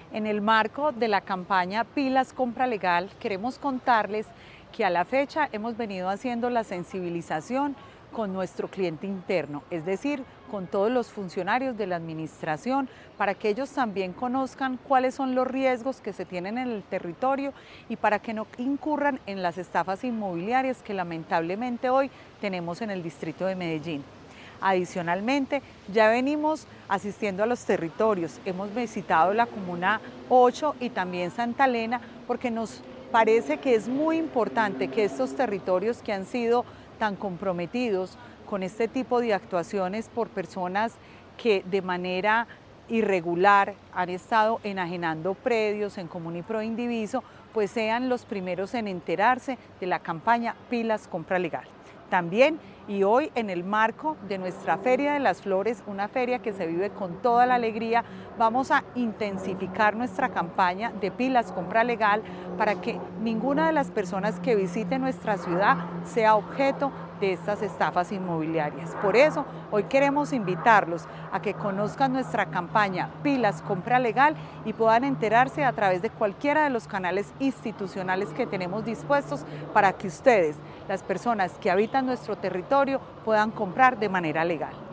En el marco de la campaña Pilas Compra Legal, queremos contarles que a la fecha hemos venido haciendo la sensibilización con nuestro cliente interno, es decir, con todos los funcionarios de la administración, para que ellos también conozcan cuáles son los riesgos que se tienen en el territorio y para que no incurran en las estafas inmobiliarias que lamentablemente hoy tenemos en el distrito de Medellín. Adicionalmente, ya venimos asistiendo a los territorios, hemos visitado la Comuna 8 y también Santa Elena, porque nos parece que es muy importante que estos territorios que han sido tan comprometidos con este tipo de actuaciones por personas que de manera irregular han estado enajenando predios en Común y Proindiviso, pues sean los primeros en enterarse de la campaña Pilas Compra Legal. También, y hoy en el marco de nuestra Feria de las Flores, una feria que se vive con toda la alegría, vamos a intensificar nuestra campaña de Pilas Compra Legal para que ninguna de las personas que visite nuestra ciudad sea objeto de estas estafas inmobiliarias. Por eso, hoy queremos invitarlos a que conozcan nuestra campaña Pilas Compra Legal y puedan enterarse a través de cualquiera de los canales institucionales que tenemos dispuestos para que ustedes, las personas que habitan nuestro territorio, puedan comprar de manera legal.